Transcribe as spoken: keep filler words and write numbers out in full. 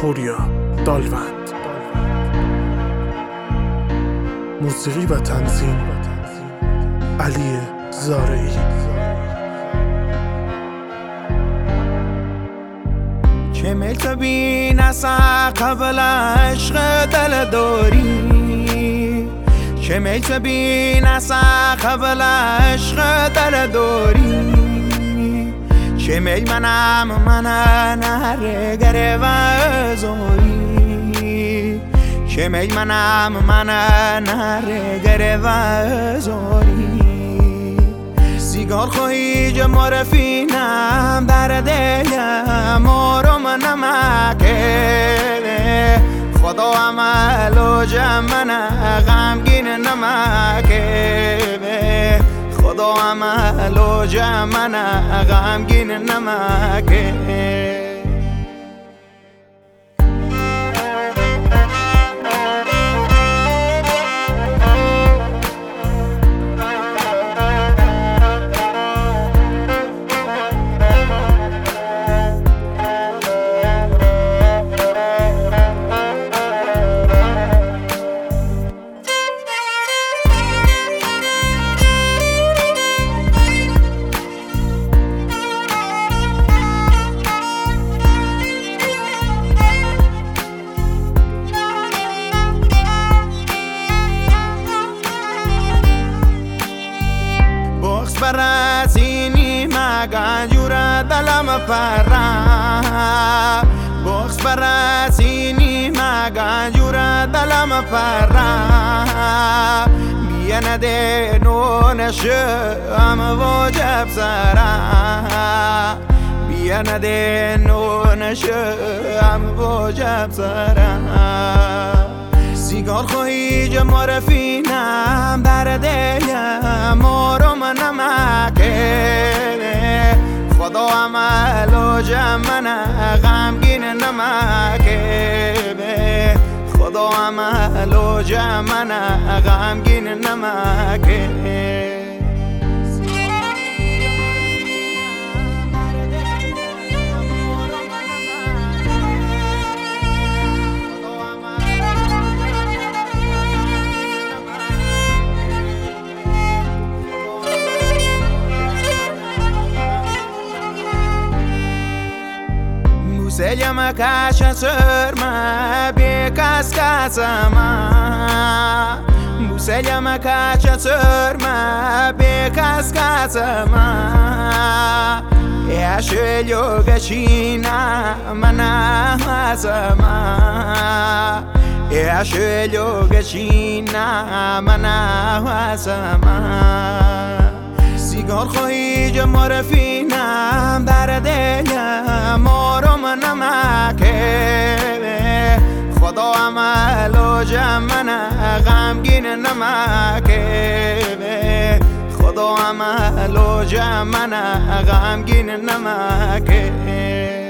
پوریا دالوند. موسیقی و تنظیم علی زارعی. چه میل بین اصلا قبل عشق دل داری، چه میل بین اصلا قبل عشق دل داری، چه میل منم من نهر گره و زوری، چه میل منم من نهر گره و زوری. سیگار خواهی جه معرفینم در دلم آرام نمکه، خدا عمل و جمع غمگین نمکه، خدا عمل و جمع غمگین نمکه. برسینی مگه جور دلم پرم، بخش برسینی مگه جور دلم پرم، بیان ده نونشم واجب سرم، بیان ده نونشم واجب سرم. سیگار خواهی جه معرفینم در دلم آرام نمکه، خدا عمل و جمع غمگین نمکه، خدا عمل و جمع غمگین نمکه. Selja kasha sörma bekas kasama, Selja kasha sörma bekas kasama, ya shelyo gachina mana hasama, ya shelyo gachina mana hasama. سیگار خواهی جه معرفینم در دلم آرام نمکه، خدا عمل و جمع غمگین نمکه، خدا عمل و جمع غمگین نمکه.